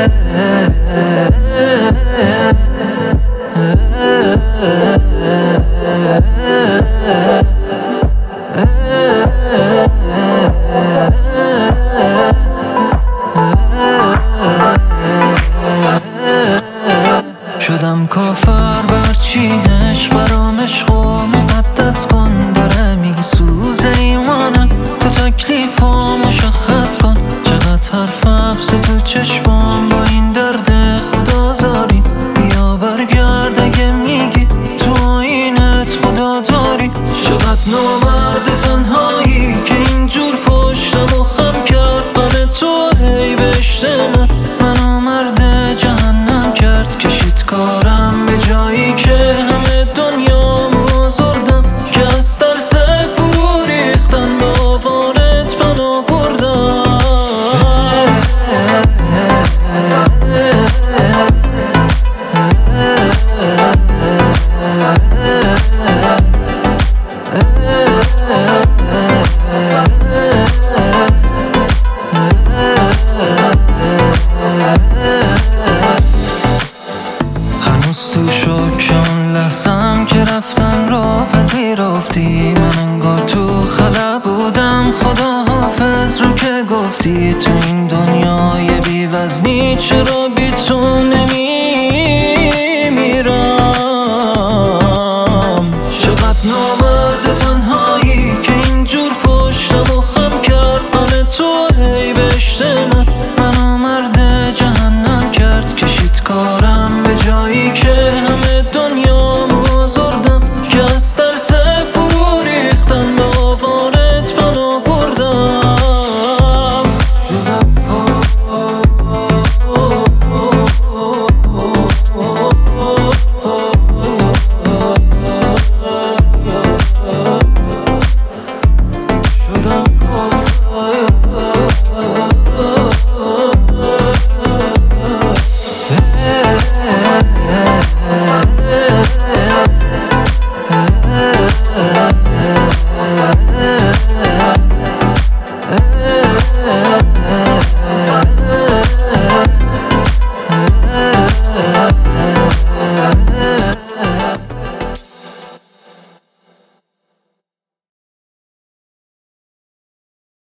شدم کافر برچینش برام عشق و مقدس کن. داره میسوزه ایمانم تو تکلیفا مشخص کن. چقدر حرف حبس تو چشمام با این درد خدازاری. بیا برگرد اگه میگی تو آینت خدا داری. چقدر نامرد تنهایی که اینجور پشتم و خم کرد. غم تو هی بهشت من آمرد جهنم کرد. کشید کارم به جایی که همه دنیا مزردم. که از ترس فرو ریختن به آوارت پناه بردم. هنوز تو شوک اون لحظم که رفتن را پذیرفتی. من انگار تو خلا بودم خدا حافظ رو که گفتی. تو این دنیای بی وزنی چرا